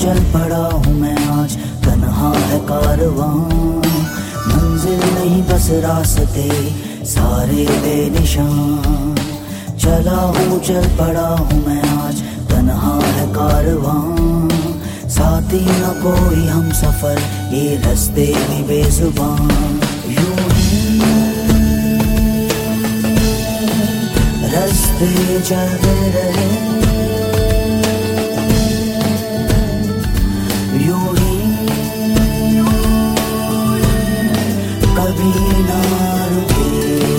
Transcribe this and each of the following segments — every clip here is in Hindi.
चल पड़ा हूँ मैं आज, तन्हा है कारवां, मंजिल नहीं बस रास्ते सारे बेनिशान। चला हूँ चल पड़ा हूँ मैं आज, तन्हा है कारवां, साथी न कोई हम सफर, ये रास्ते भी बेजुबान। यूं ही रास्ते चलते रहे, यूं ही कभी ना रुके।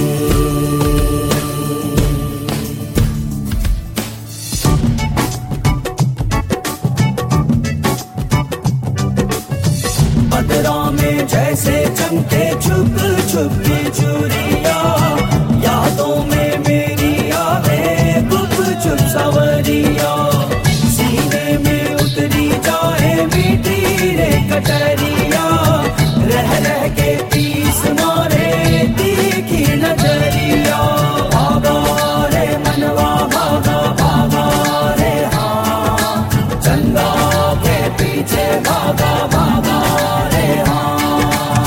बदरा में जैसे चमके छुप छुप की चूड़ियां, यादों में मेरी आवे गुप चुप सवरिया, सीने में उतरी जाए मीठी रे कटरिया, रह रह के पीस मारे तीखी नजरिया। भागा रे मनवा भागा भागा रे हाँ, चंदा के पीछे भागा भागा रे हाँ।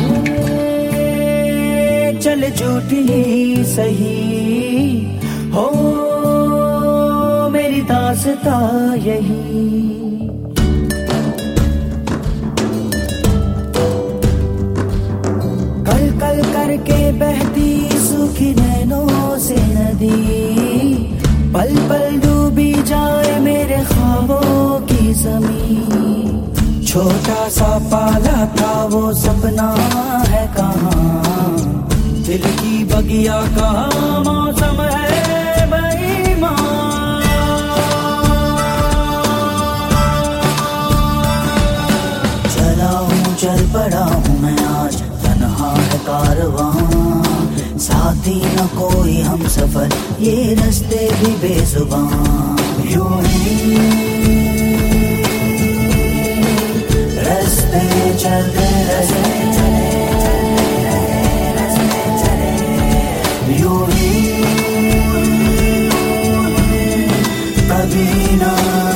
चल झूठी सही हो मेरी दास्तां यही, कल कल करके बहती सूखी नैनों से नदी, पल पल डूबी जाए मेरे ख्वाबों की ज़मीन। छोटा सा पाला था वो सपना है कहाँ, दिल की बगिया कहाँ, मौसम है बेईमान। चला हूँ चल पड़ा हूँ मैं आज, तन्हा है कारवां, साथी न कोई हम सफर, ये रास्ते भी बेजुबान। यूं ही रास्ते चलते रहे, यूं ही कभी ना